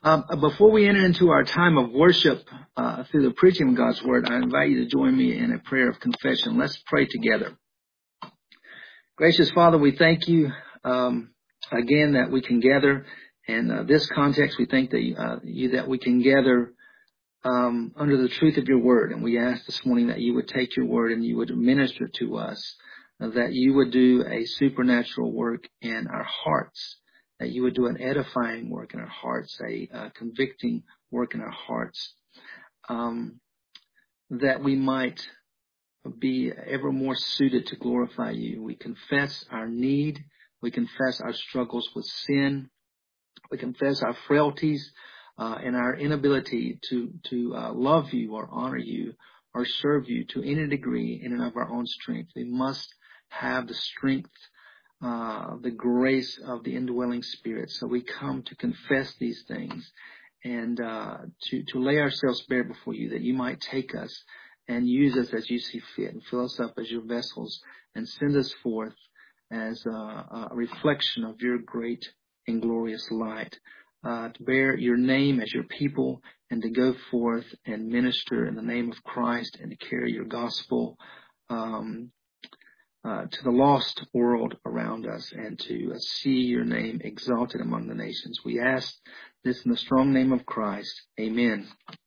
Before we enter into our time of worship through the preaching of God's Word, I invite you to join me in a prayer of confession. Let's pray together. Gracious Father, we thank you again that we can gather in this context. We thank that we can gather under the truth of your Word. And we ask this morning that you would take your Word and you would minister to us, that you would do a supernatural work in our hearts, that you would do an edifying work in our hearts, a convicting work in our hearts, that we might be ever more suited to glorify you. We confess our need. We confess our struggles with sin. We confess our frailties and our inability to love you or honor you or serve you to any degree in and of our own strength. We must have the strength, the grace of the indwelling Spirit. So we come to confess these things and to lay ourselves bare before you, that you might take us and use us as you see fit and fill us up as your vessels and send us forth as a reflection of your great and glorious light, to bear your name as your people and to go forth and minister in the name of Christ and to carry your gospel to the lost world around us and to see your name exalted among the nations. We ask this in the strong name of Christ. Amen.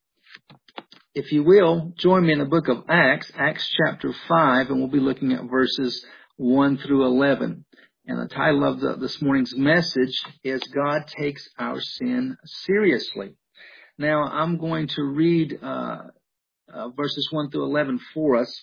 If you will, join me in the book of Acts, Acts chapter 5, and we'll be looking at verses 1 through 11. And the title of this morning's message is God Takes Our Sin Seriously. Now, I'm going to read verses 1 through 11 for us.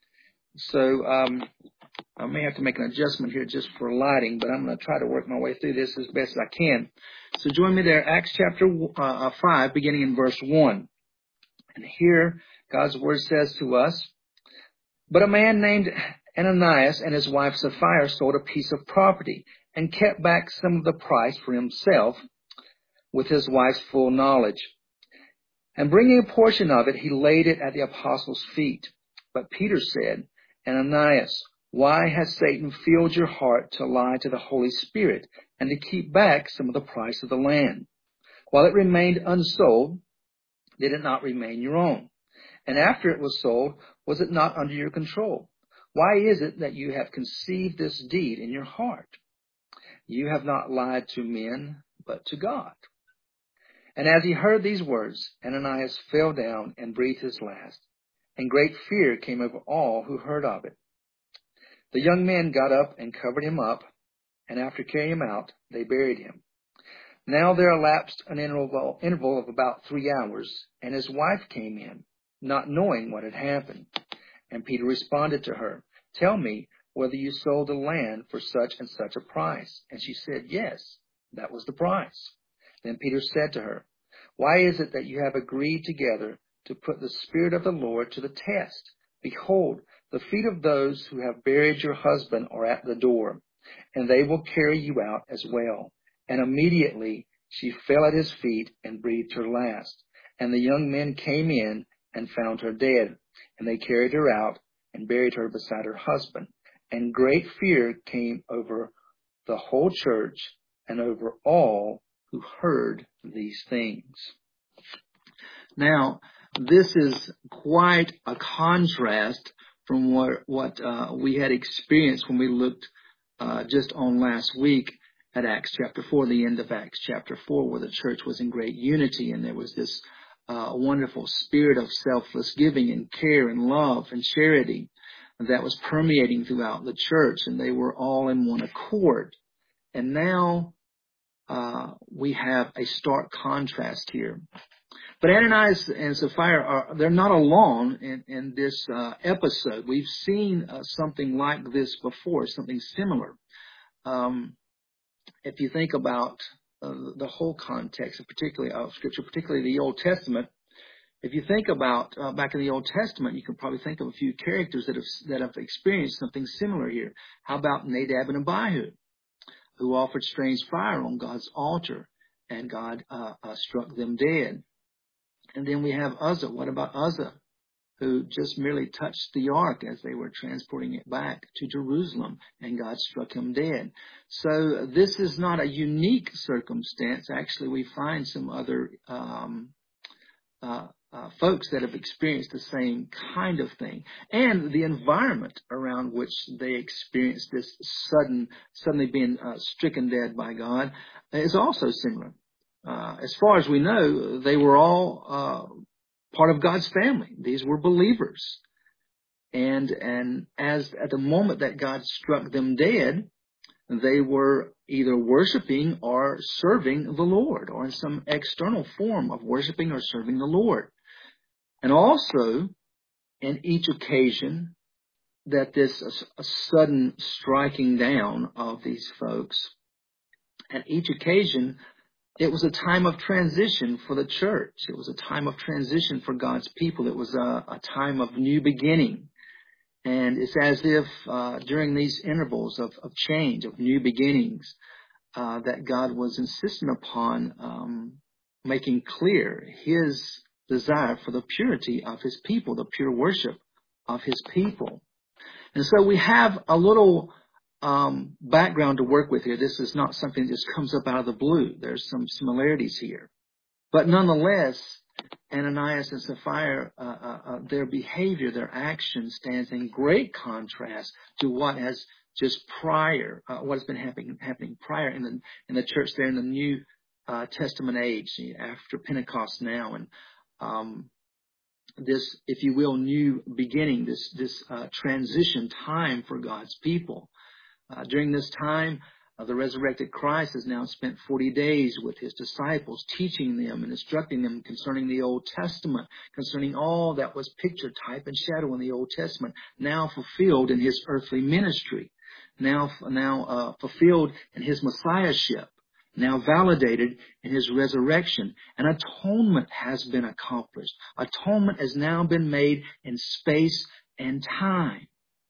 So I may have to make an adjustment here just for lighting, but I'm going to try to work my way through this as best as I can. So join me there, Acts chapter 5, beginning in verse 1. And here, God's word says to us, "But a man named Ananias and his wife Sapphira sold a piece of property and kept back some of the price for himself with his wife's full knowledge. And bringing a portion of it, he laid it at the apostles' feet. But Peter said, 'Ananias, why has Satan filled your heart to lie to the Holy Spirit and to keep back some of the price of the land? While it remained unsold, did it not remain your own? And after it was sold, was it not under your control? Why is it that you have conceived this deed in your heart? You have not lied to men, but to God.' And as he heard these words, Ananias fell down and breathed his last, and great fear came over all who heard of it. The young men got up and covered him up, and after carrying him out, they buried him. Now there elapsed an interval of about 3 hours, and his wife came in, not knowing what had happened. And Peter responded to her, 'Tell me whether you sold the land for such and such a price.' And she said, 'Yes, that was the price.' Then Peter said to her, 'Why is it that you have agreed together to put the Spirit of the Lord to the test? Behold, the feet of those who have buried your husband are at the door, and they will carry you out as well.' And immediately she fell at his feet and breathed her last. And the young men came in and found her dead, and they carried her out and buried her beside her husband. And great fear came over the whole church and over all who heard these things." Now, this is quite a contrast from what we had experienced when we looked just on last week at Acts chapter 4, the end of Acts chapter 4, where the church was in great unity and there was this wonderful spirit of selfless giving and care and love and charity that was permeating throughout the church, and they were all in one accord. And now we have a stark contrast here. But Ananias and Sapphira, they're not alone in this episode. We've seen something like this before, something similar. If you think about the whole context, particularly of Scripture, particularly the Old Testament, if you think about back in the Old Testament, you can probably think of a few characters that have experienced something similar here. How about Nadab and Abihu, who offered strange fire on God's altar, and God struck them dead? And then we have Uzzah. What about Uzzah? who just merely touched the ark as they were transporting it back to Jerusalem, and God struck him dead. So this is not a unique circumstance. Actually, we find some other folks that have experienced the same kind of thing. And the environment around which they experienced this suddenly being stricken dead by God is also similar. As far as we know, they were all part of God's family. These were believers. And as at the moment that God struck them dead, they were either worshiping or serving the Lord, or in some external form of worshiping or serving the Lord. And also, in each occasion that this a sudden striking down of these folks, at each occasion, it was a time of transition for the church. It was a time of transition for God's people. It was a time of new beginning. And it's as if during these intervals of change, of new beginnings, that God was insistent upon making clear His desire for the purity of His people, the pure worship of His people. And so we have a little background to work with here. This is not something that just comes up out of the blue. There's some similarities here. But nonetheless, Ananias and Sapphira, their behavior, their action stands in great contrast to what has just prior, what has been happening prior in the church there in the New Testament age, after Pentecost now. And this, if you will, new beginning, this transition time for God's people. During this time, the resurrected Christ has now spent 40 days with His disciples, teaching them and instructing them concerning the Old Testament, concerning all that was picture, type, and shadow in the Old Testament, now fulfilled in His earthly ministry, now fulfilled in His Messiahship, now validated in His resurrection. And atonement has been accomplished. Atonement has now been made in space and time.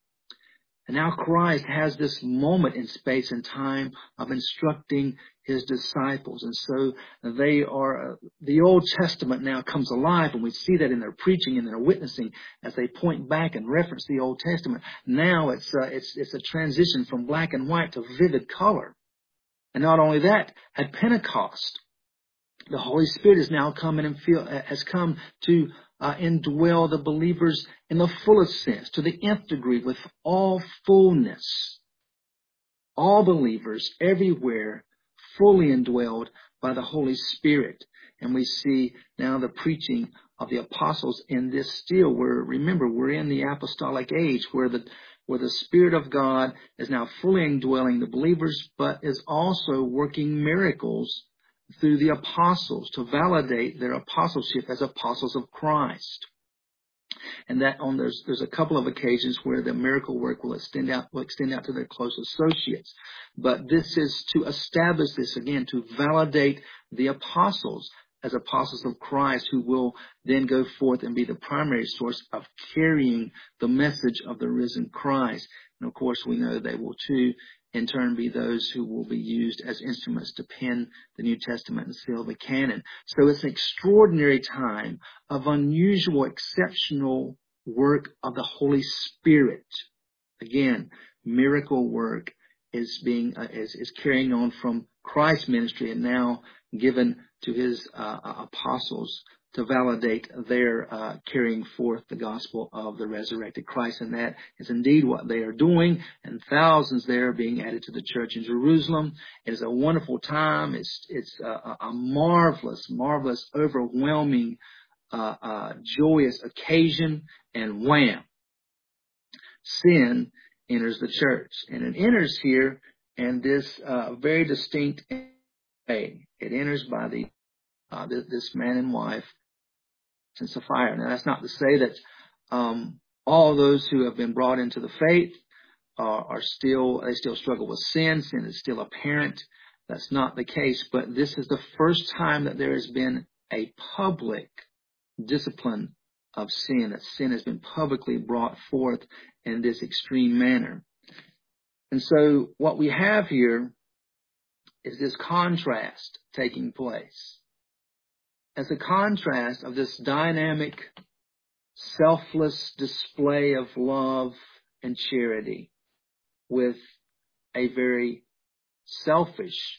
And now Christ has this moment in space and time of instructing His disciples. And so they are, the Old Testament now comes alive, and we see that in their preaching and their witnessing as they point back and reference the Old Testament. Now it's a transition from black and white to vivid color. And not only that, at Pentecost, the Holy Spirit has now come in and has come to indwell the believers in the fullest sense, to the nth degree, with all fullness. All believers everywhere fully indwelled by the Holy Spirit. And we see now the preaching of the apostles in this still. Remember, we're in the apostolic age where the Spirit of God is now fully indwelling the believers, but is also working miracles through the apostles to validate their apostleship as apostles of Christ. And that there's a couple of occasions where the miracle work will extend out to their close associates. But this is to establish this again, to validate the apostles as apostles of Christ, who will then go forth and be the primary source of carrying the message of the risen Christ. And of course, we know they will too in turn be those who will be used as instruments to pen the New Testament and seal the canon. So it's an extraordinary time of unusual, exceptional work of the Holy Spirit. Again, miracle work is carrying on from Christ's ministry and now given to His apostles to validate their carrying forth the gospel of the resurrected Christ. And that is indeed what they are doing. And thousands there are being added to the church in Jerusalem. It is a wonderful time. It's a marvelous, overwhelming, joyous occasion. And wham! Sin enters the church. And it enters here in this very distinct way. It enters by this man and wife, and Sapphira. Now, that's not to say that all those who have been brought into the faith they still struggle with sin. Sin is still apparent. That's not the case. But this is the first time that there has been a public discipline of sin, that sin has been publicly brought forth in this extreme manner. And so what we have here is this contrast taking place. As a contrast of this dynamic selfless display of love and charity with a very selfish,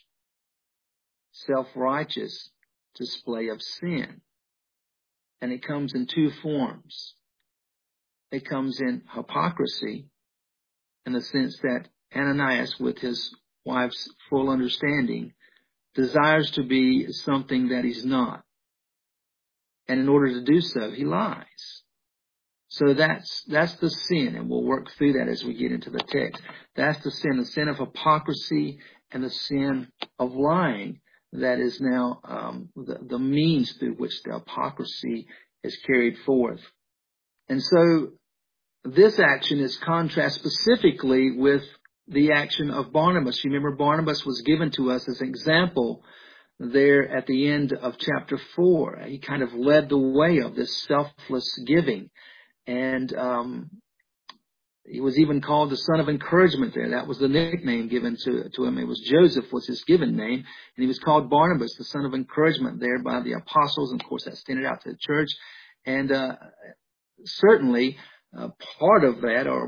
self-righteous display of sin. And it comes in two forms. It comes in hypocrisy, in the sense that Ananias, with his wife's full understanding, desires to be something that he's not. And in order to do so, he lies. So that's the sin, and we'll work through that as we get into the text. That's the sin of hypocrisy and the sin of lying. That is now the means through which the hypocrisy is carried forth. And so this action is contrast specifically with the action of Barnabas. You remember Barnabas was given to us as an example there at the end of chapter 4. He kind of led the way of this selfless giving. And he was even called the son of encouragement there. That was the nickname given to him. It was Joseph was his given name. And he was called Barnabas, the son of encouragement there by the apostles. And of course, that extended out to the church. And certainly part of that, or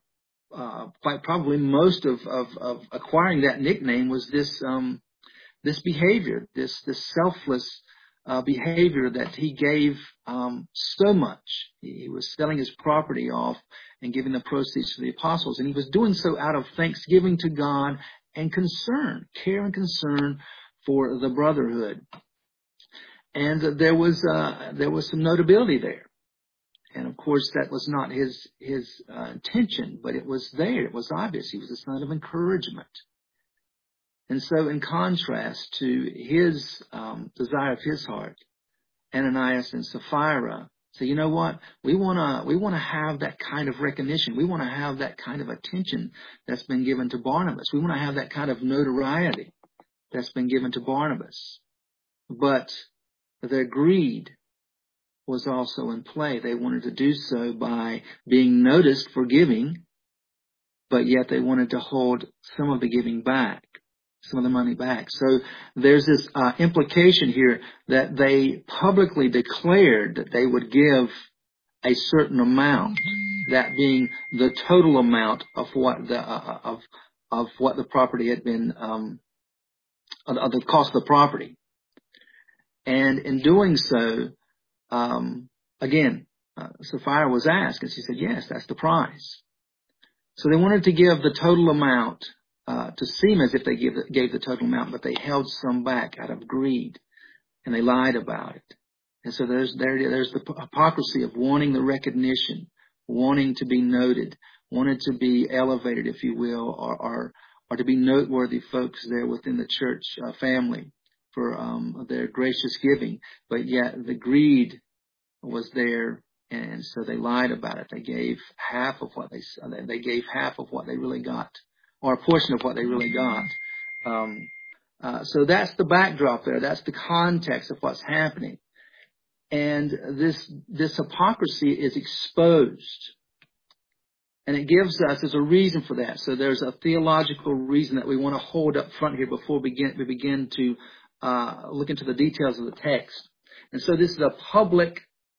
quite probably most of acquiring that nickname, was this behavior, this selfless behavior that he gave so much. He was selling his property off and giving the proceeds to the apostles, and he was doing so out of thanksgiving to God and concern, care and concern for the brotherhood. And there was some notability there. And of course, that was not his intention, but it was there. It was obvious. He was a son of encouragement. And so, in contrast to his desire of his heart, Ananias and Sapphira say, you know what? We want to have that kind of recognition. We want to have that kind of attention that's been given to Barnabas. We want to have that kind of notoriety that's been given to Barnabas. But their greed was also in play. They wanted to do so by being noticed for giving, but yet they wanted to hold some of the giving back, some of the money back. So there's this implication here that they publicly declared that they would give a certain amount, that being the total amount of what the property had been, of the cost of the property. And in doing so, Sapphira was asked, and she said, yes, that's the price. So they wanted to give the total amount, to seem as if they gave the total amount, but they held some back out of greed, and they lied about it. And so there's the hypocrisy of wanting the recognition, wanting to be noted, wanting to be elevated, if you will, or to be noteworthy folks there within the church family for their gracious giving. But yet the greed was there, and so they lied about it. They gave half of what they gave half of what they really got, or a portion of what they really got. So that's the backdrop there. That's the context of what's happening. And this hypocrisy is exposed. And it gives us, there's a reason for that. So there's a theological reason that we want to hold up front here before we begin to look into the details of the text. And so this is a public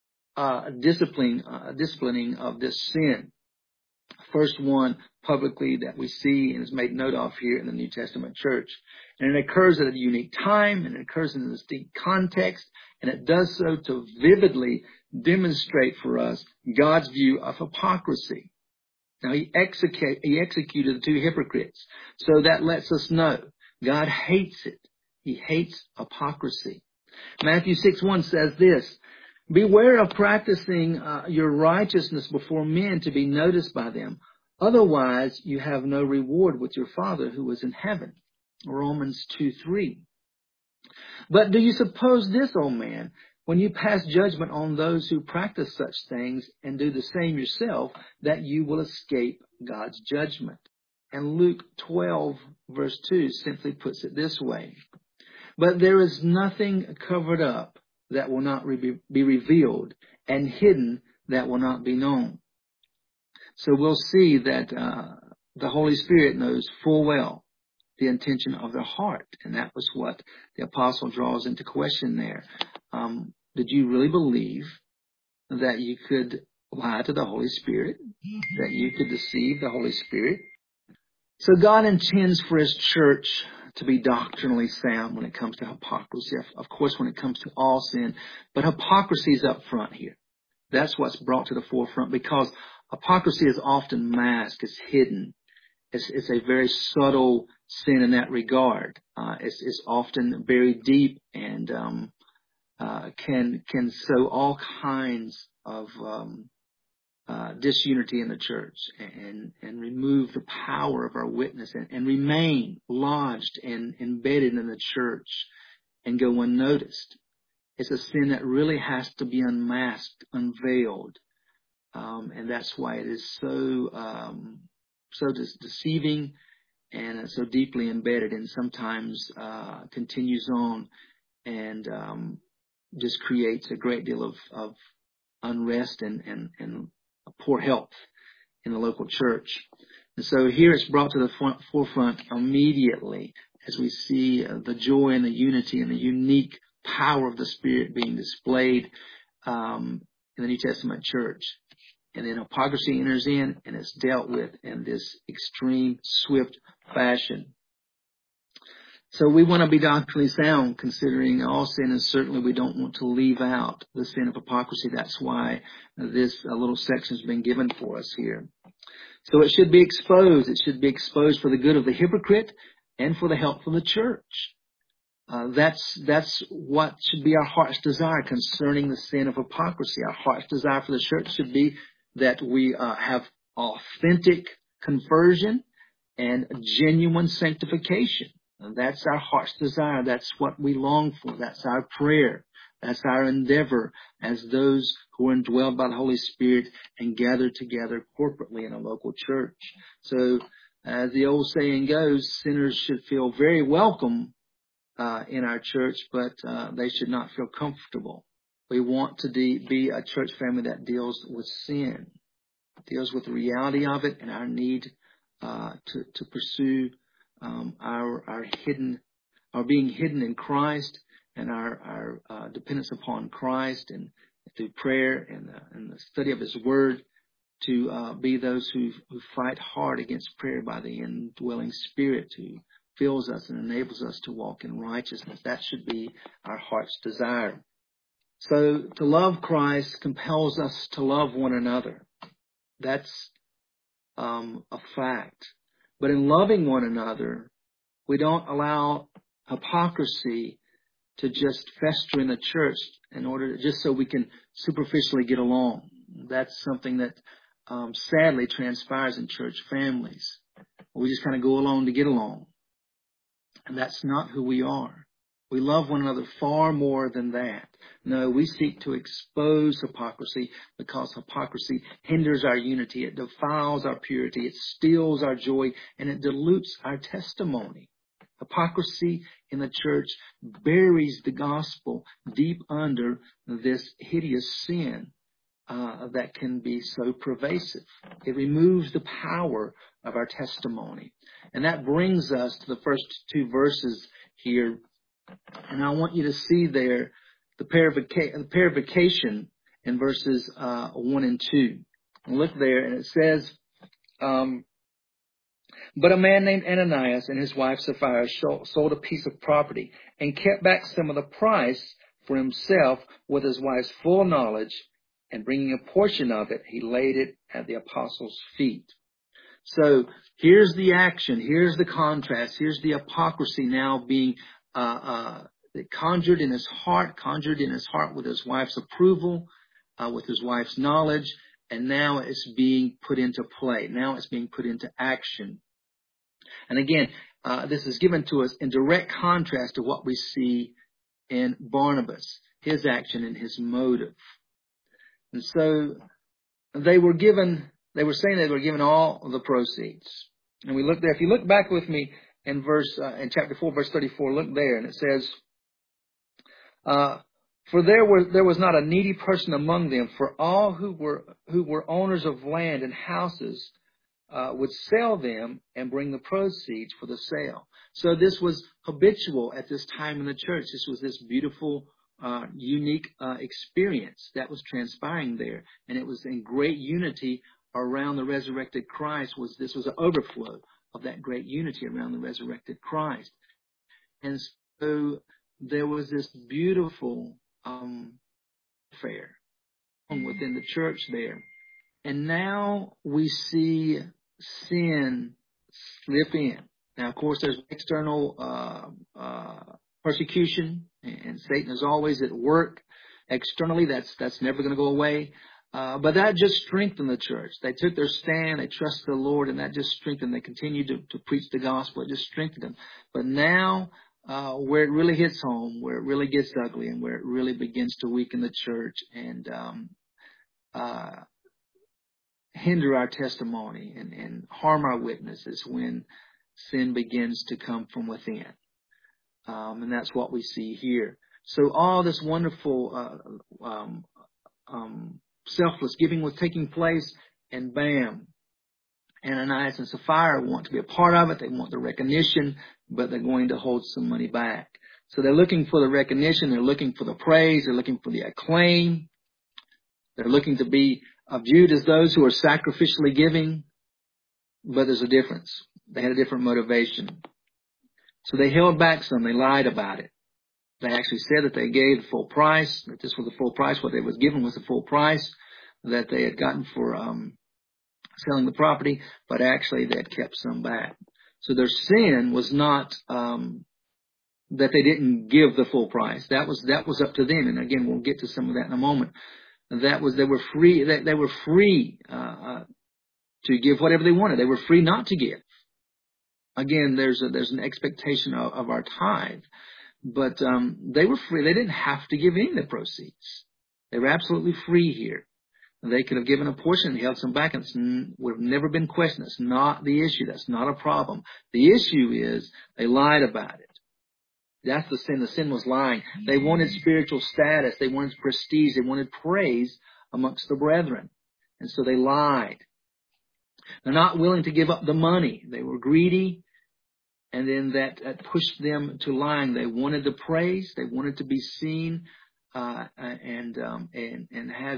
disciplining of this sin. First one publicly that we see and is made note of here in the New Testament church. And it occurs at a unique time, and it occurs in a distinct context, and it does so to vividly demonstrate for us God's view of hypocrisy. Now, he executed the two hypocrites. So that lets us know God hates it. He hates hypocrisy. Matthew 6:1 says this, beware of practicing your righteousness before men to be noticed by them. Otherwise, you have no reward with your Father who is in heaven. Romans 2:3. But do you suppose this, O man, when you pass judgment on those who practice such things and do the same yourself, that you will escape God's judgment? And Luke 12, verse 2 simply puts it this way. But there is nothing covered up that will not be revealed, and hidden that will not be known. So we'll see that the Holy Spirit knows full well the intention of the heart. And that was what the apostle draws into question there. Did you really believe that you could lie to the Holy Spirit, that you could deceive the Holy Spirit. So God intends for His church to be doctrinally sound when it comes to hypocrisy. Of course, when it comes to all sin, but hypocrisy is up front here. That's what's brought to the forefront, because hypocrisy is often masked, it's hidden. It's a very subtle sin in that regard. It's often very deep and can sow all kinds of disunity in the church and remove the power of our witness and remain lodged and embedded in the church and go unnoticed. It's a sin that really has to be unmasked, unveiled, and that's why it is so deceiving and so deeply embedded, and sometimes continues on and just creates a great deal of unrest and poor health in the local church. And so here it's brought to the forefront immediately as we see the joy and the unity and the unique power of the Spirit being displayed in the New Testament church. And then hypocrisy enters in and is dealt with in this extreme, swift fashion. So we want to be doctrinally sound considering all sin, and certainly we don't want to leave out the sin of hypocrisy. That's why this little section has been given for us here. So it should be exposed. It should be exposed for the good of the hypocrite and for the health of the church. That's what should be our heart's desire concerning the sin of hypocrisy. Our heart's desire for the church should be that we have authentic conversion and genuine sanctification. And that's our heart's desire. That's what we long for. That's our prayer. That's our endeavor as those who are indwelled by the Holy Spirit and gathered together corporately in a local church. So, as the old saying goes, sinners should feel very welcome in our church, but they should not feel comfortable. We want to be a church family that deals with sin, deals with the reality of it and our need to pursue our being hidden in Christ and our dependence upon Christ, and through prayer and the study of His Word to be those who fight hard against prayer by the indwelling Spirit who fills us and enables us to walk in righteousness. That should be our heart's desire. So to love Christ compels us to love one another. That's a fact. But in loving one another, we don't allow hypocrisy to just fester in the church in order just so we can superficially get along. That's something that sadly transpires in church families. We just kind of go along to get along. And that's not who we are. We love one another far more than that. No, we seek to expose hypocrisy because hypocrisy hinders our unity. It defiles our purity. It steals our joy, and it dilutes our testimony. Hypocrisy in the church buries the gospel deep under this hideous sin that can be so pervasive. It removes the power of our testimony. And that brings us to the first two verses here. And I want you to see there the purification in verses 1 and 2. And look there, and it says, but a man named Ananias and his wife Sapphira sold a piece of property and kept back some of the price for himself with his wife's full knowledge, and bringing a portion of it, he laid it at the apostles' feet. So here's the action. Here's the contrast. Here's the hypocrisy now being conjured in his heart with his wife's approval, with his wife's knowledge, and now it's being put into play. Now it's being put into action. And again, this is given to us in direct contrast to what we see in Barnabas, his action and his motive. And so they were saying they were given all of the proceeds. And we look there. If you look back with me in chapter 4, verse 34, look there, and it says, for there was not a needy person among them, for all who were owners of land and houses would sell them and bring the proceeds for the sale. So this was habitual at this time in the church. This was this beautiful unique experience that was transpiring there, and it was in great unity around the resurrected Christ. This was an overflow of that great unity around the resurrected Christ, and so there was this beautiful affair within the church there. And now we see sin slip in. Now, of course, there's external persecution, and Satan is always at work externally. That's never going to go away. But that just strengthened the church. They took their stand. They trusted the Lord, and that just strengthened. They continued to preach the gospel. It just strengthened them. But now, where it really hits home, where it really gets ugly, and where it really begins to weaken the church and hinder our testimony and harm our witnesses, when sin begins to come from within. And that's what we see here. So all this wonderful selfless giving was taking place, and bam, Ananias and Sapphira want to be a part of it. They want the recognition, but they're going to hold some money back. So they're looking for the recognition. They're looking for the praise. They're looking for the acclaim. They're looking to be viewed as those who are sacrificially giving, but there's a difference. They had a different motivation. So they held back some. They lied about it. They actually said that they gave the full price, that this was the full price. What they was given was the full price that they had gotten for selling the property, but actually they had kept some back. So their sin was not that they didn't give the full price. That was up to them. And again, we'll get to some of that in a moment. They were free. They were free to give whatever they wanted. They were free not to give. Again, there's an expectation of our tithe, but they were free. They didn't have to give any of the proceeds. They were absolutely free here. They could have given a portion and held some back, and it would have never been questioned. That's not the issue. That's not a problem. The issue is they lied about it. That's the sin. The sin was lying. They wanted spiritual status. They wanted prestige. They wanted praise amongst the brethren. And so they lied. They're not willing to give up the money. They were greedy. And then that pushed them to lying. They wanted the praise. They wanted to be seen and have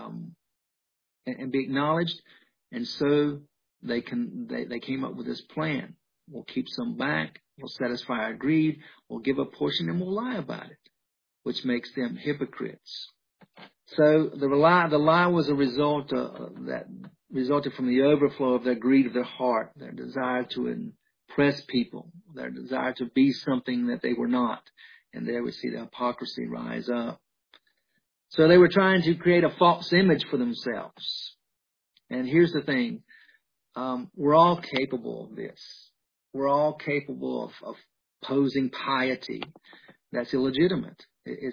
and be acknowledged. And so they came up with this plan. We'll keep some back. We'll satisfy our greed. We'll give a portion, and we'll lie about it, which makes them hypocrites. So the lie was a result that resulted from the overflow of their greed of their heart, their desire to impress people, their desire to be something that they were not. And there we see the hypocrisy rise up. So they were trying to create a false image for themselves. And here's the thing. We're all capable of this. We're all capable of posing piety. That's illegitimate.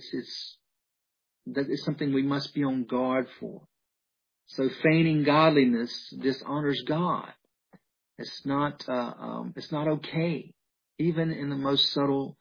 That is something we must be on guard for. So feigning godliness dishonors God. It's not okay, even in the most subtle,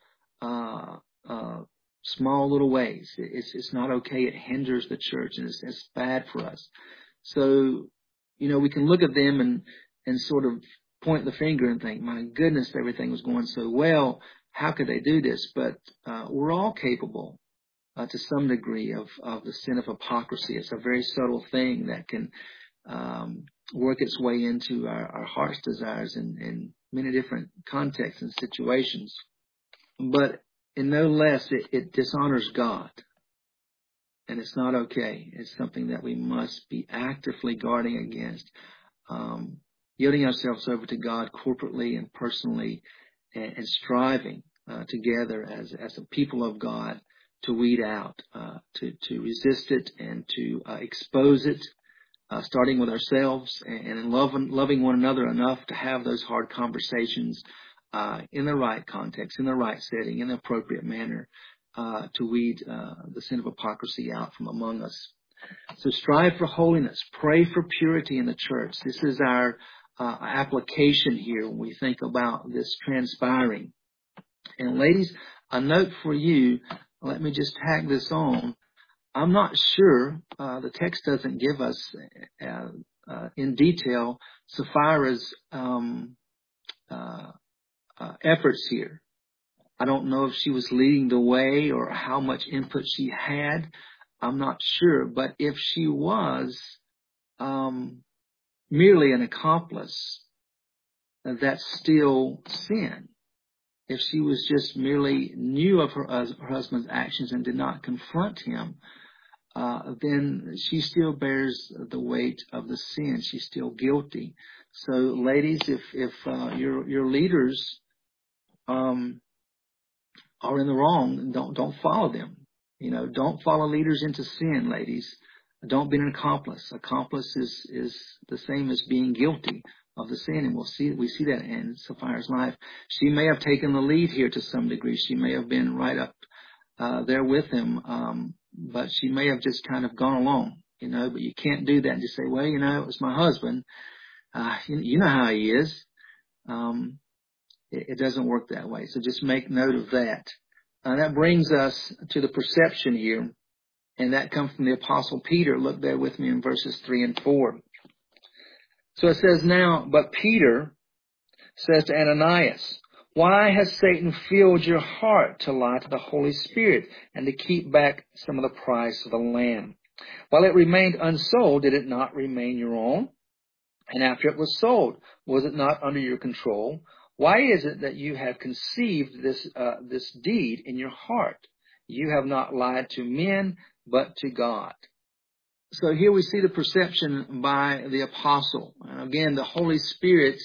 small little ways. It's not okay. It hinders the church, and it's bad for us. So, we can look at them and sort of point the finger and think, my goodness, everything was going so well. How could they do this? But we're all capable to some degree of the sin of hypocrisy. It's a very subtle thing that can work its way into our heart's desires in many different contexts and situations. But in no less, it dishonors God. And it's not okay. It's something that we must be actively guarding against. Yielding ourselves over to God corporately and personally, and striving together as a people of God to weed out, to resist it and to expose it, starting with ourselves and loving one another enough to have those hard conversations in the right context, in the right setting, in the appropriate manner, to weed the sin of hypocrisy out from among us. So strive for holiness. Pray for purity in the church. This is our application here when we think about this transpiring. And ladies, a note for you. Let me just tag this on. I'm not sure, the text doesn't give us in detail Sapphira's efforts here. I don't know if she was leading the way or how much input she had. I'm not sure. But if she was merely an accomplice, that's still sin. If she was just merely knew of her husband's actions and did not confront him, then she still bears the weight of the sin. She's still guilty. So, ladies, if your leaders are in the wrong, don't follow them. Don't follow leaders into sin, ladies. Don't be an accomplice. Accomplice is the same as being guilty of the sin, and we see that in Sapphira's life. She may have taken the lead here to some degree. She may have been right up there with him, but she may have just kind of gone along, but you can't do that and just say, well, it was my husband. You know how he is. It doesn't work that way. So just make note of that. That brings us to the perception here, and that comes from the Apostle Peter. Look there with me in verses 3 and 4. So it says, now, but Peter says to Ananias, why has Satan filled your heart to lie to the Holy Spirit and to keep back some of the price of the land? While it remained unsold, did it not remain your own? And after it was sold, was it not under your control? Why is it that you have conceived this deed in your heart? You have not lied to men, but to God. So here we see the perception by the apostle. And again, the Holy Spirit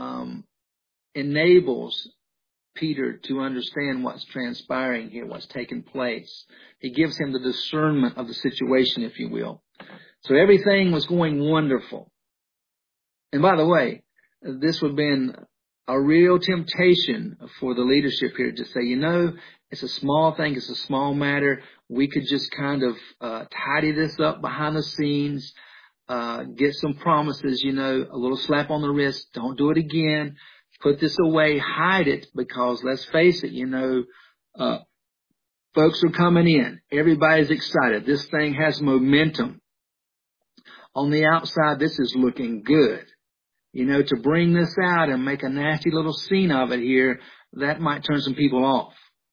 enables Peter to understand what's transpiring here, what's taking place. He gives him the discernment of the situation, if you will. So everything was going wonderful. And by the way, this would have been a real temptation for the leadership here to say, it's a small thing, it's a small matter. We could just kind of tidy this up behind the scenes, get some promises, a little slap on the wrist, don't do it again, put this away, hide it, because let's face it, folks are coming in. Everybody's excited. This thing has momentum. On the outside, this is looking good. To bring this out and make a nasty little scene of it here, that might turn some people off.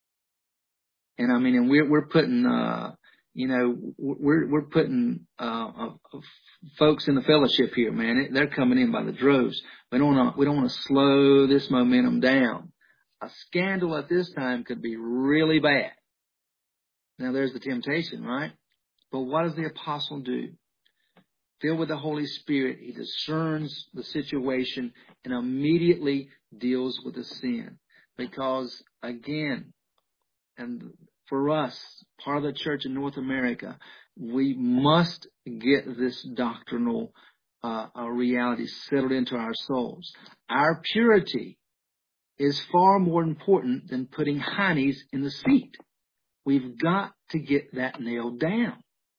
And we're putting, we're putting, folks in the fellowship here, man. They're coming in by the droves. We don't want to slow this momentum down. A scandal at this time could be really bad. Now there's the temptation, right? But what does the apostle do? Filled with the Holy Spirit, he discerns the situation and immediately deals with the sin. Because, again, and for us, part of the church in North America, we must get this doctrinal reality settled into our souls. Our purity is far more important than putting honeys in the seat. We've got to get that nailed down.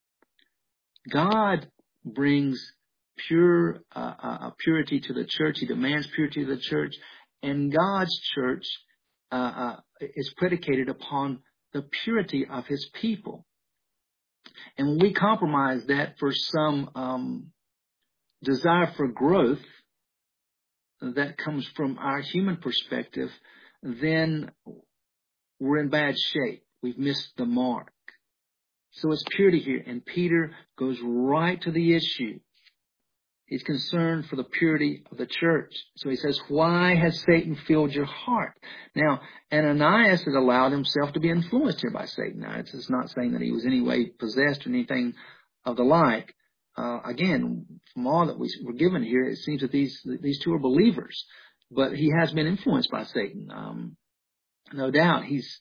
God brings purity to the church. He demands purity to the church. And God's church is predicated upon the purity of his people. And when we compromise that for some desire for growth that comes from our human perspective, then we're in bad shape. We've missed the mark. So it's purity here. And Peter goes right to the issue. He's concerned for the purity of the church. So he says, why has Satan filled your heart? Now, Ananias had allowed himself to be influenced here by Satan. Now, it's not saying that he was in any way possessed or anything of the like. Again, from all that we're given here, it seems that these two are believers. But he has been influenced by Satan. No doubt he's...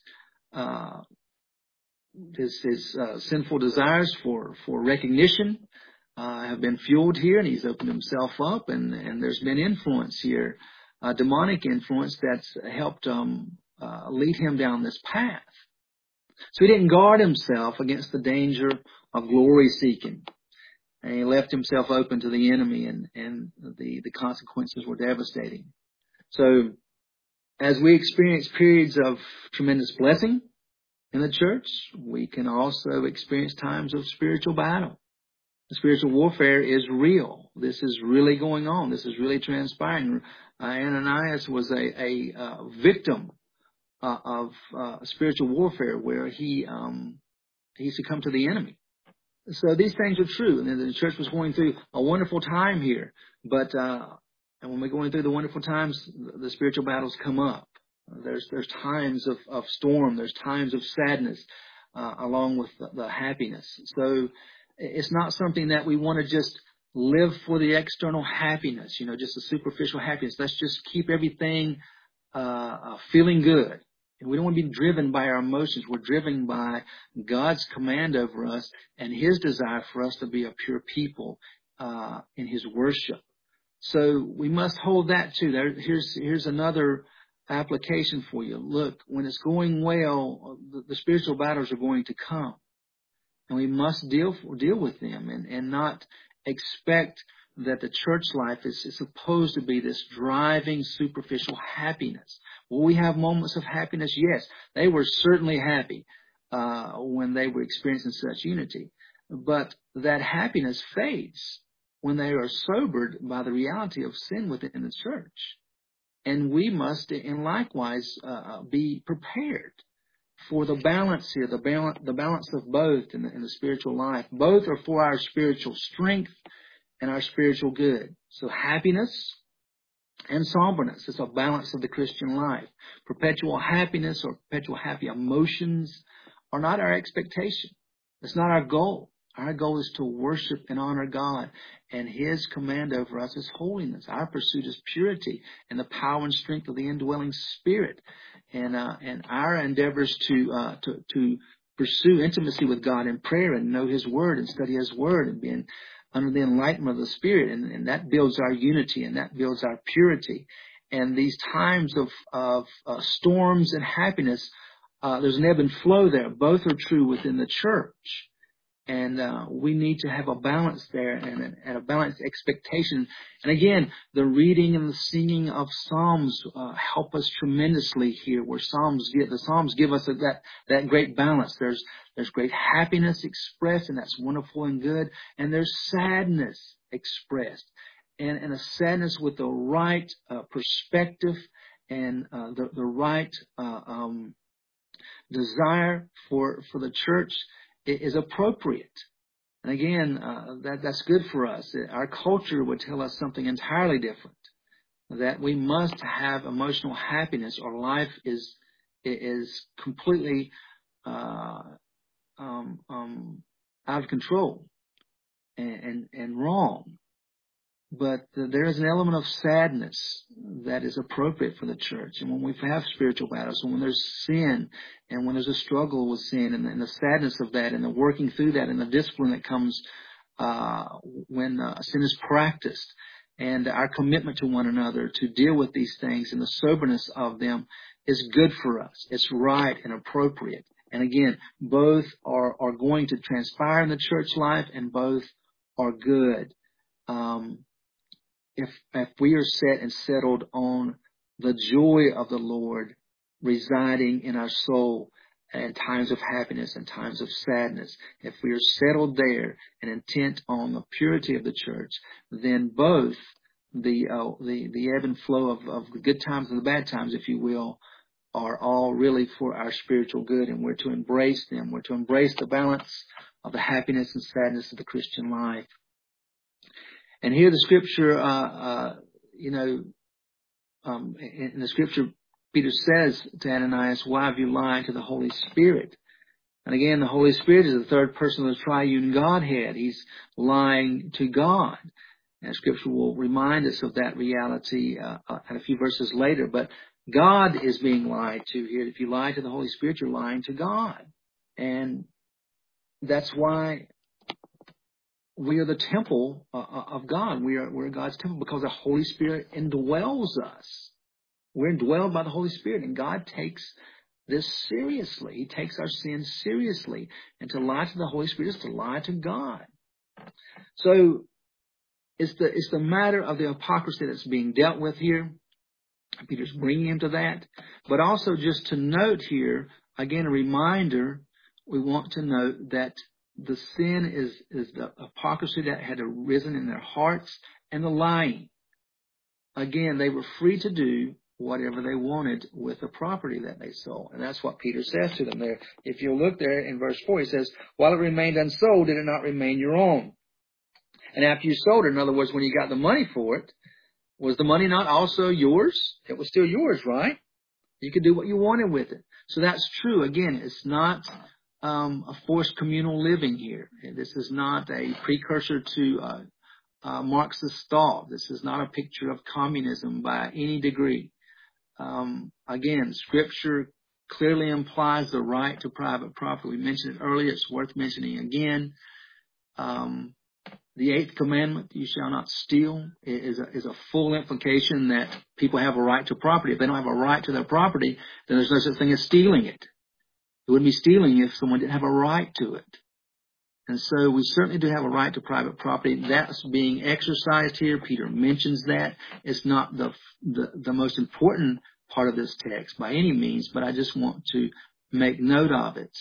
His sinful desires for recognition have been fueled here, and he's opened himself up, and there's been influence here, demonic influence that's helped lead him down this path. So he didn't guard himself against the danger of glory seeking, and he left himself open to the enemy, and the consequences were devastating. So as we experience periods of tremendous blessing in the church, we can also experience times of spiritual battle. The spiritual warfare is real. This is really going on. This is really transpiring. Ananias was a victim spiritual warfare where he succumbed to the enemy. So these things are true, and the church was going through a wonderful time here. But and when we're going through the wonderful times, the spiritual battles come up. There's times of storm. There's times of sadness, along with the happiness. So it's not something that we want to just live for the external happiness, just a superficial happiness. Let's just keep everything feeling good. And we don't want to be driven by our emotions. We're driven by God's command over us and His desire for us to be a pure people in His worship. So we must hold that too. Here's another application for you. Look, when it's going well, the spiritual battles are going to come, and we must deal with them and not expect that the church life is supposed to be this driving, superficial happiness. Will we have moments of happiness? Yes, they were certainly happy when they were experiencing such unity. But that happiness fades when they are sobered by the reality of sin within the church. And we must, and likewise, be prepared for the balance here, the balance of both in the spiritual life. Both are for our spiritual strength and our spiritual good. So happiness and somberness is a balance of the Christian life. Perpetual happiness or perpetual happy emotions are not our expectation. It's not our goal. Our goal is to worship and honor God, and His command over us is holiness. Our pursuit is purity and the power and strength of the indwelling Spirit, and our endeavors to pursue intimacy with God in prayer and know His Word and study His Word and being under the enlightenment of the Spirit, and that builds our unity and that builds our purity. And these times of storms and happiness, there's an ebb and flow there. Both are true within the church. And we need to have a balance there and a balanced expectation. And again, the reading and the singing of Psalms help us tremendously here, where the Psalms give us that great balance. There's great happiness expressed, and that's wonderful and good. And there's sadness expressed, and a sadness with the right perspective and the right desire for the church is appropriate. And again, that's good for us. Our culture would tell us something entirely different, that we must have emotional happiness or life is completely out of control and wrong. But there is an element of sadness that is appropriate for the church. And when we have spiritual battles, and when there's sin, and when there's a struggle with sin, and the sadness of that, and the working through that, and the discipline that comes when sin is practiced, and our commitment to one another to deal with these things and the soberness of them is good for us. It's right and appropriate. And again, both are going to transpire in the church life, and both are good. If we are set and settled on the joy of the Lord residing in our soul in times of happiness and times of sadness, if we are settled there and intent on the purity of the church, then both the ebb and flow of the good times and the bad times, if you will, are all really for our spiritual good, and we're to embrace them. We're to embrace the balance of the happiness and sadness of the Christian life. And here the scripture, in the scripture, Peter says to Ananias, "Why have you lied to the Holy Spirit?" And again, the Holy Spirit is the third person of the triune Godhead. He's lying to God. And scripture will remind us of that reality a few verses later. But God is being lied to here. If you lie to the Holy Spirit, you're lying to God. And that's why we are the temple of God. We're God's temple because the Holy Spirit indwells us. We're indwelled by the Holy Spirit, and God takes this seriously. He takes our sins seriously. And to lie to the Holy Spirit is to lie to God. So it's the matter of the hypocrisy that's being dealt with here. Peter's bringing him to that. But also just to note here, again, a reminder, we want to note that the sin is the hypocrisy that had arisen in their hearts and the lying. Again, they were free to do whatever they wanted with the property that they sold. And that's what Peter says to them there. If you look there in verse 4, he says, while it remained unsold, did it not remain your own? And after you sold it, in other words, when you got the money for it, was the money not also yours? It was still yours, right? You could do what you wanted with it. So that's true. Again, it's not a forced communal living here. This is not a precursor to Marxist thought. This is not a picture of communism by any degree. Again, Scripture clearly implies the right to private property. We mentioned it earlier. It's worth mentioning again. The eighth commandment, you shall not steal, is a full implication that people have a right to property. If they don't have a right to their property, then there's no such thing as stealing it. It wouldn't be stealing if someone didn't have a right to it. And so we certainly do have a right to private property. That's being exercised here. Peter mentions that. It's not the most important part of this text by any means, but I just want to make note of it.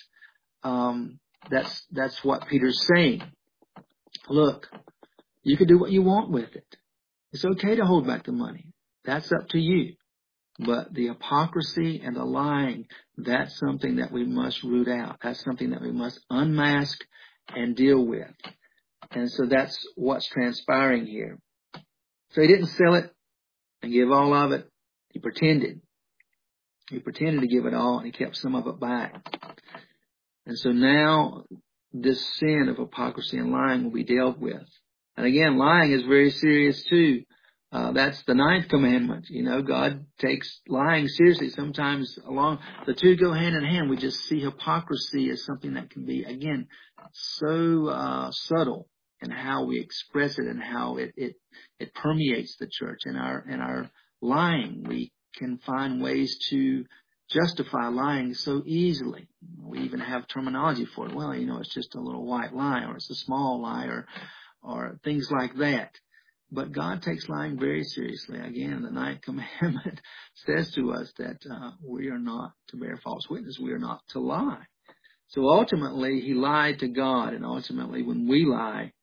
That's what Peter's saying. Look, you can do what you want with it. It's okay to hold back the money. That's up to you. But the hypocrisy and the lying, that's something that we must root out. That's something that we must unmask and deal with. And so that's what's transpiring here. So he didn't sell it and give all of it. He pretended. He pretended to give it all and he kept some of it back. And so now this sin of hypocrisy and lying will be dealt with. And again, lying is very serious too. That's the ninth commandment. You know, God takes lying seriously. Sometimes the two go hand in hand. We just see hypocrisy as something that can be, again, so subtle in how we express it and how it permeates the church. In our lying, we can find ways to justify lying so easily. We even have terminology for it. Well, you know, it's just a little white lie, or it's a small lie, or things like that. But God takes lying very seriously. Again, the ninth commandment says to us that we are not to bear false witness. We are not to lie. So ultimately, he lied to God. And ultimately, when we lie,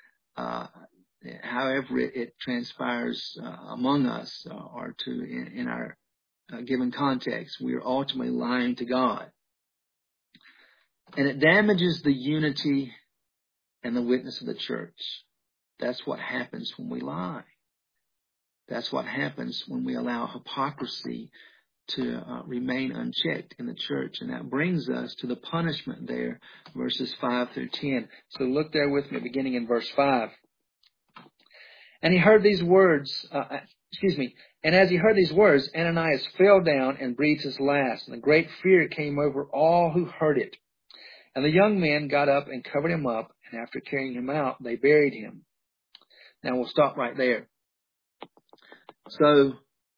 however it transpires among us or in our given context, we are ultimately lying to God. And it damages the unity and the witness of the church. That's what happens when we lie. That's what happens when we allow hypocrisy to remain unchecked in the church. And that brings us to the punishment there, verses 5 through 10. So look there with me, beginning in verse 5. And he heard these words, and as he heard these words, Ananias fell down and breathed his last, and a great fear came over all who heard it. And the young men got up and covered him up, and after carrying him out, they buried him. Now we'll stop right there. So,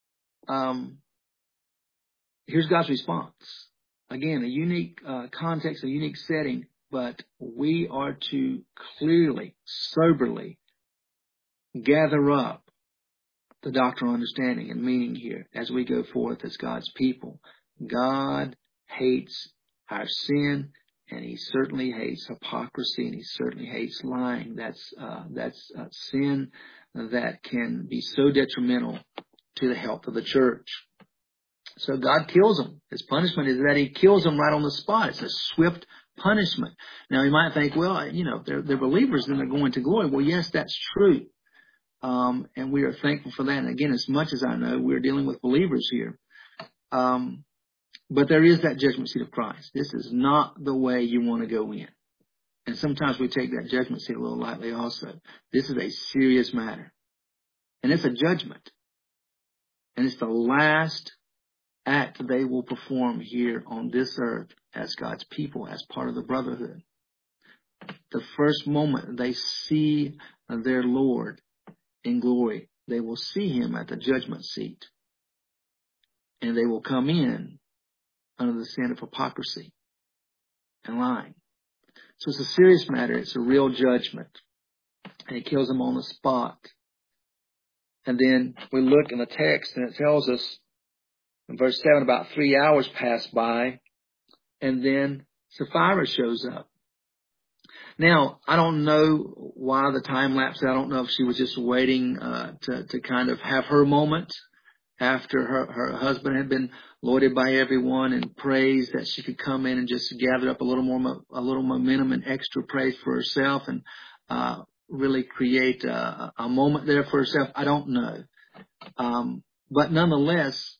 here's God's response. Again, a unique context, a unique setting, but we are to clearly, soberly gather up the doctrinal understanding and meaning here as we go forth as God's people. God hates our sin, and he certainly hates hypocrisy, and he certainly hates lying. That's sin that can be so detrimental to the health of the church. So God kills them. His punishment is that he kills them right on the spot. It's a swift punishment. Now you might think, well, you know, they're believers and they're going to glory. Well, yes, that's true. And we are thankful for that. And again, as much as I know, we're dealing with believers here. But there is that judgment seat of Christ. This is not the way you want to go in. And sometimes we take that judgment seat a little lightly also. This is a serious matter. And it's a judgment. And it's the last act they will perform here on this earth as God's people, as part of the brotherhood. The first moment they see their Lord in glory, they will see him at the judgment seat. And they will come in under the sin of hypocrisy and lying. So it's a serious matter. It's a real judgment. And he kills them on the spot. And then we look in the text and it tells us in verse 7, about 3 hours pass by, and then Sapphira shows up. Now, I don't know why the time lapse. I don't know if she was just waiting to kind of have her moment after her husband had been lauded by everyone and praised, that she could come in and just gather up a little momentum and extra praise for herself and really create a moment there for herself. I don't know. But nonetheless,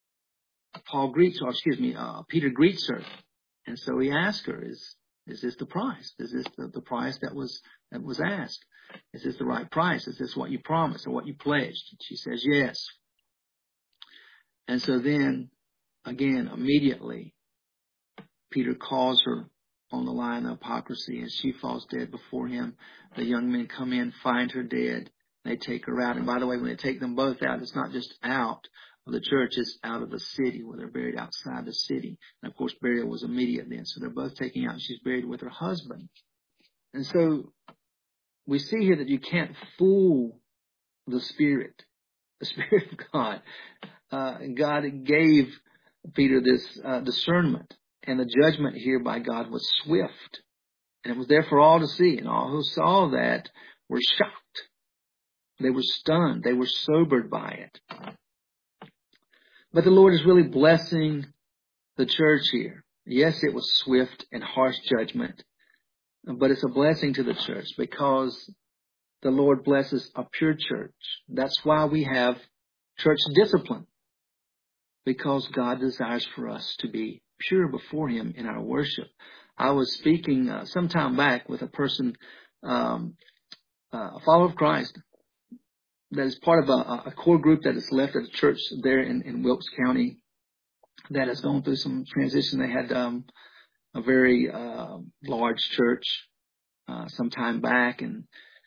Peter greets her. And so he asked her, is this the price? Is this the price that was asked? Is this the right price? Is this what you promised or what you pledged? And she says, yes. And so then, again, immediately, Peter calls her on the line of hypocrisy, and she falls dead before him. The young men come in, find her dead. They take her out. And by the way, when they take them both out, it's not just out of the church, it's out of the city, where they're buried outside the city. And of course, burial was immediate then. So they're both taken out, and she's buried with her husband. And so we see here that you can't fool the Spirit of God. God gave Peter this discernment, and the judgment here by God was swift, and it was there for all to see. And all who saw that were shocked. They were stunned. They were sobered by it. But the Lord is really blessing the church here. Yes, it was swift and harsh judgment, but it's a blessing to the church because the Lord blesses a pure church. That's why we have church discipline, because God desires for us to be pure before Him in our worship. I was speaking some time back with a person, a follower of Christ, that is part of a core group that is left at a church there in Wilkes County that has gone through some transition. They had a very large church some time back, and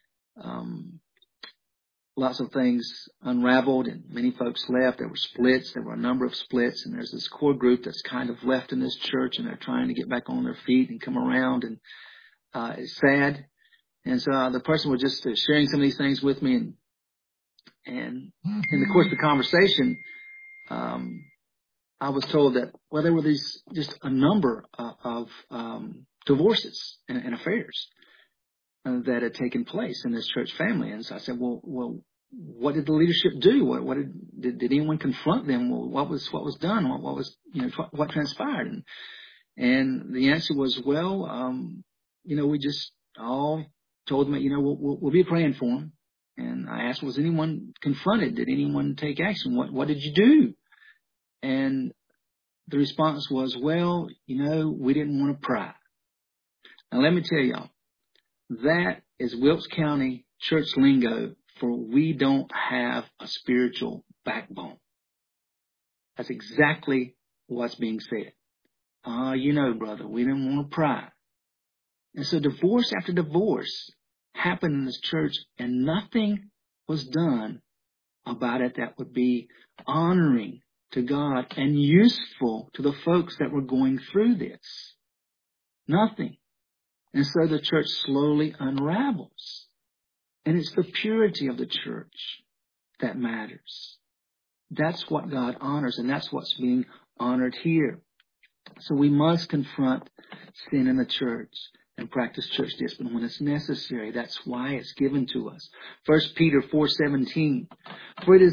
lots of things unraveled, and many folks left. There were splits. There were a number of splits, and there's this core group that's kind of left in this church, and they're trying to get back on their feet and come around, and it's sad. And so the person was just sharing some of these things with me, and in the course of the conversation, I was told that, well, there were just a number of divorces and affairs that had taken place in this church family. And so I said, well, what did the leadership do? What did anyone confront them? Well, what was done? What was, what transpired? And the answer was, well, we just all told them that, we'll be praying for them. And I asked, was anyone confronted? Did anyone take action? What did you do? And the response was, well, we didn't want to pry. Now, let me tell y'all, that is Wilkes County church lingo for we don't have a spiritual backbone. That's exactly what's being said. Brother, we didn't want to pry. And so divorce after divorce happened in this church, and nothing was done about it that would be honoring to God and useful to the folks that were going through this. Nothing. And so the church slowly unravels. And it's the purity of the church that matters. That's what God honors, and that's what's being honored here. So we must confront sin in the church and practice church discipline when it's necessary. That's why it's given to us. 1 Peter 4:17. For it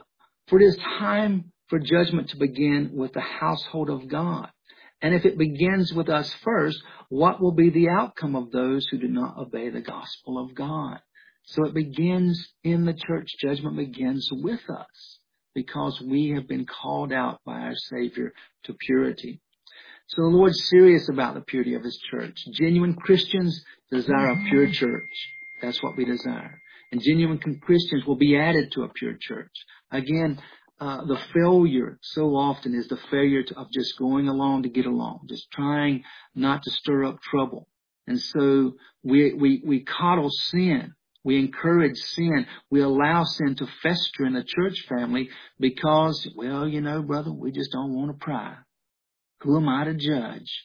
is time for judgment to begin with the household of God. And if it begins with us first, what will be the outcome of those who do not obey the gospel of God? So it begins in the church. Judgment begins with us because we have been called out by our Savior to purity. So the Lord's serious about the purity of His church. Genuine Christians desire a pure church. That's what we desire. And genuine Christians will be added to a pure church. Again, the failure so often is the failure of just going along to get along, just trying not to stir up trouble. And so we coddle sin. We encourage sin. We allow sin to fester in the church family because, well, brother, we just don't want to pry. Who am I to judge?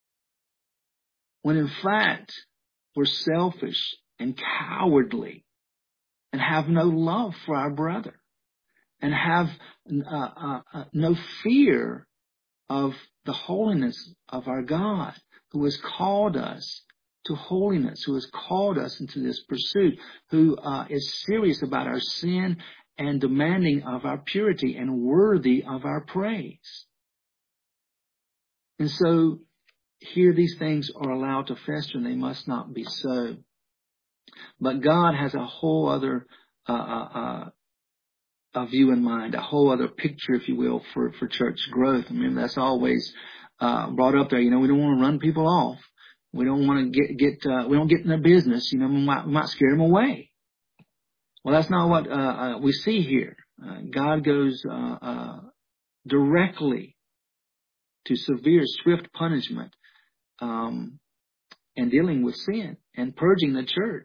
When in fact, we're selfish and cowardly and have no love for our brother and have no fear of the holiness of our God, who has called us to holiness, who has called us into this pursuit, who is serious about our sin and demanding of our purity and worthy of our praise. And so here these things are allowed to fester, and they must not be so. But God has a whole other a view in mind, a whole other picture, if you will, for church growth. I mean, that's always brought up there. We don't want to run people off. We don't want to we don't get in their business. We might scare them away. Well, that's not what we see here. God goes directly to severe, swift punishment and dealing with sin and purging the church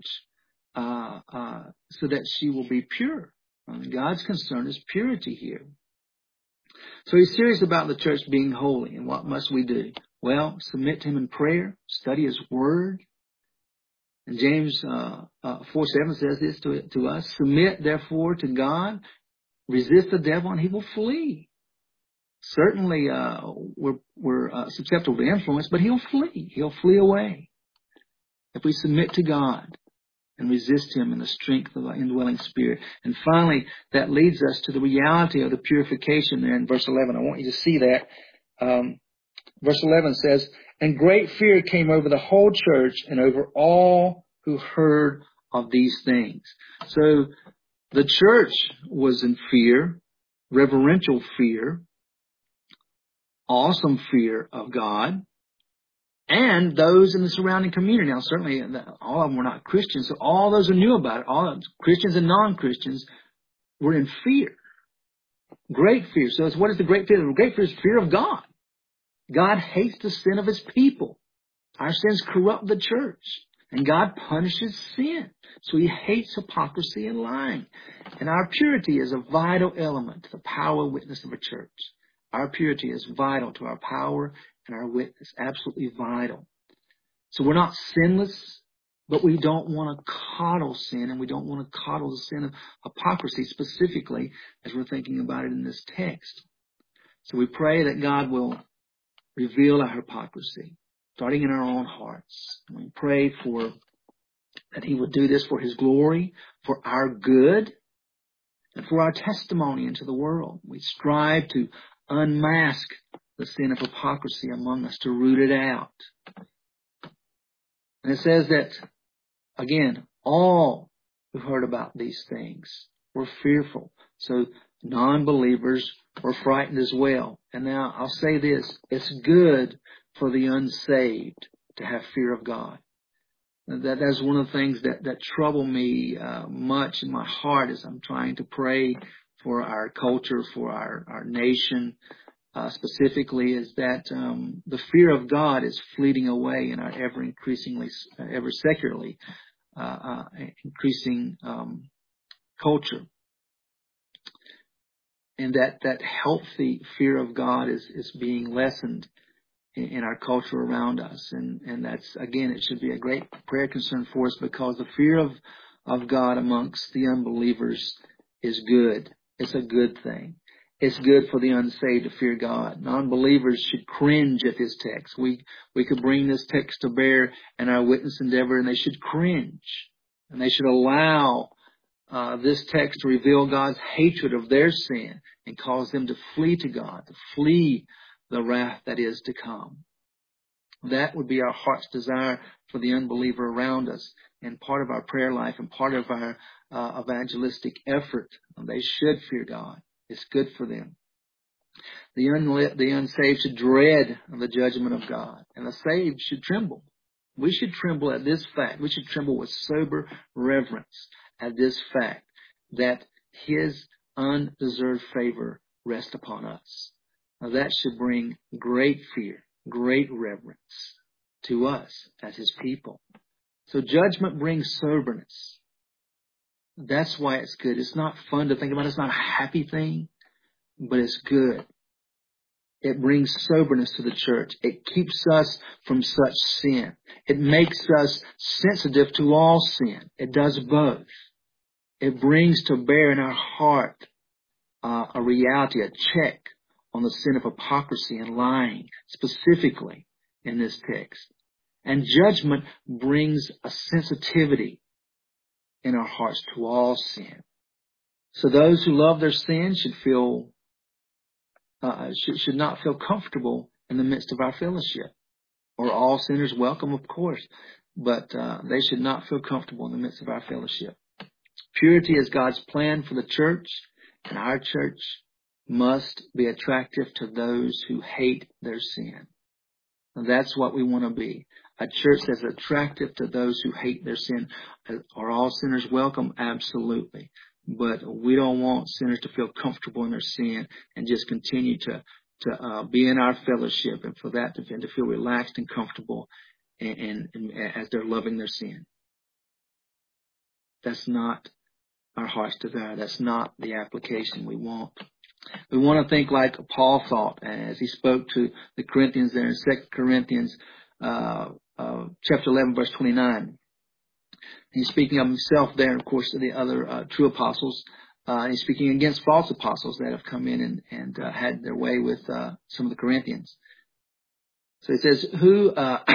so that she will be pure. God's concern is purity here. So he's serious about the church being holy. And what must we do? Well, submit to him in prayer, study his word. And James 4:7 says this to us: submit therefore to God, resist the devil, and he will flee. Certainly we're susceptible to influence, but he'll flee. He'll flee away if we submit to God and resist him in the strength of the indwelling Spirit. And finally, that leads us to the reality of the purification there in verse 11. I want you to see that. Verse 11 says, and great fear came over the whole church and over all who heard of these things. So the church was in fear, reverential fear, awesome fear of God, and those in the surrounding community. Now, certainly, all of them were not Christians, so all those who knew about it, all Christians and non-Christians, were in fear. Great fear. So what is the great fear? The great fear is fear of God. God hates the sin of his people. Our sins corrupt the church, and God punishes sin. So he hates hypocrisy and lying. And our purity is a vital element to the power and witness of a church. Our purity is vital to our power and our witness, absolutely vital. So we're not sinless, but we don't want to coddle sin, and we don't want to coddle the sin of hypocrisy specifically as we're thinking about it in this text. So we pray that God will reveal our hypocrisy, starting in our own hearts. And we pray that he would do this for his glory, for our good, and for our testimony into the world. We strive to unmask the sin of hypocrisy among us, to root it out. And it says that, again, all who heard about these things were fearful. So non-believers were frightened as well. And now I'll say this: it's good for the unsaved to have fear of God. That's one of the things that trouble me much in my heart as I'm trying to pray for our culture, for our nation. Specifically, is that the fear of God is fleeting away in our ever secularly increasing culture, and that healthy fear of God is being lessened in our culture around us, and that's, again, it should be a great prayer concern for us, because the fear of God amongst the unbelievers is good. It's a good thing. It's good for the unsaved to fear God. Non-believers should cringe at this text. We could bring this text to bear in our witness endeavor, and they should cringe. And they should allow this text to reveal God's hatred of their sin and cause them to flee to God, to flee the wrath that is to come. That would be our heart's desire for the unbeliever around us, and part of our prayer life and part of our evangelistic effort. They should fear God. It's good for them. The unsaved should dread the judgment of God, and the saved should tremble. We should tremble at this fact. We should tremble with sober reverence at this fact that his undeserved favor rests upon us. Now that should bring great fear, great reverence to us as his people. So judgment brings soberness. That's why it's good. It's not fun to think about. It's not a happy thing, but it's good. It brings soberness to the church. It keeps us from such sin. It makes us sensitive to all sin. It does both. It brings to bear in our heart a reality, a check on the sin of hypocrisy and lying, specifically in this text. And judgment brings a sensitivity in our hearts to all sin. So those who love their sin should not feel comfortable in the midst of our fellowship. Or all sinners welcome, of course, but they should not feel comfortable in the midst of our fellowship. Purity is God's plan for the church, and our church must be attractive to those who hate their sin. And that's what we want to be. A church that's attractive to those who hate their sin. Are all sinners welcome? Absolutely. But we don't want sinners to feel comfortable in their sin and just continue to be in our fellowship, and for that to feel relaxed and comfortable and as they're loving their sin. That's not our heart's desire. That's not the application we want. We want to think like Paul thought as he spoke to the Corinthians there in 2 Corinthians chapter 11, verse 29. He's speaking of himself there, and of course, the other true apostles. He's speaking against false apostles that have come in and had their way with some of the Corinthians. So he says, who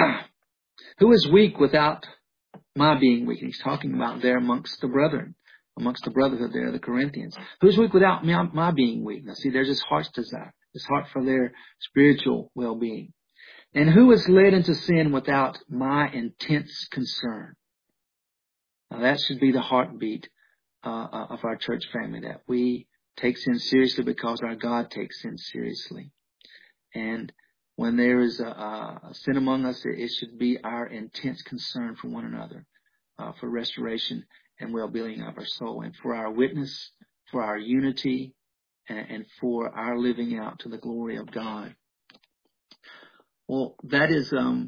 is weak without my being weak? And he's talking about there amongst the brethren, amongst the brotherhood there, the Corinthians. Who's weak without my being weak? Now see, there's his heart's desire, his heart for their spiritual well-being. And who is led into sin without my intense concern? Now that should be the heartbeat of our church family, that we take sin seriously because our God takes sin seriously. And when there is a sin among us, it should be our intense concern for one another, for restoration and well-being of our soul, and for our witness, for our unity, and for our living out to the glory of God. Well, that is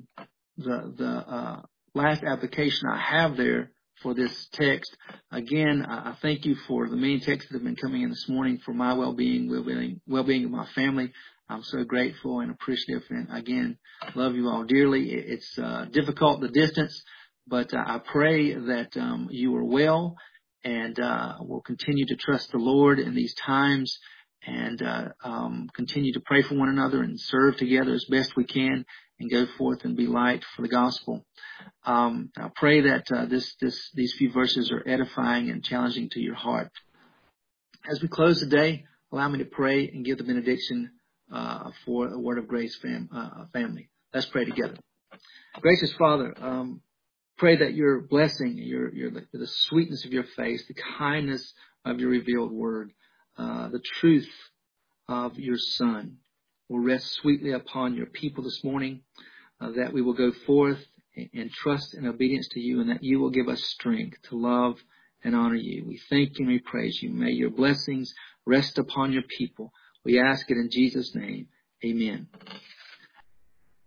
the last application I have there for this text. Again, I thank you for the many texts that have been coming in this morning for my well-being of my family. I'm so grateful and appreciative, and again, love you all dearly. It's difficult, the distance, but I pray that you are well, and will continue to trust the Lord in these times, and continue to pray for one another and serve together as best we can, and go forth and be light for the gospel. I pray that these few verses are edifying and challenging to your heart. As we close today, allow me to pray and give the benediction for the Word of Grace family. Let's pray together. Gracious Father, pray that your blessing, the sweetness of your face, the kindness of your revealed Word, the truth of your Son will rest sweetly upon your people this morning, that we will go forth in trust and obedience to you, and that you will give us strength to love and honor you. We thank you and we praise you. May your blessings rest upon your people. We ask it in Jesus' name. Amen.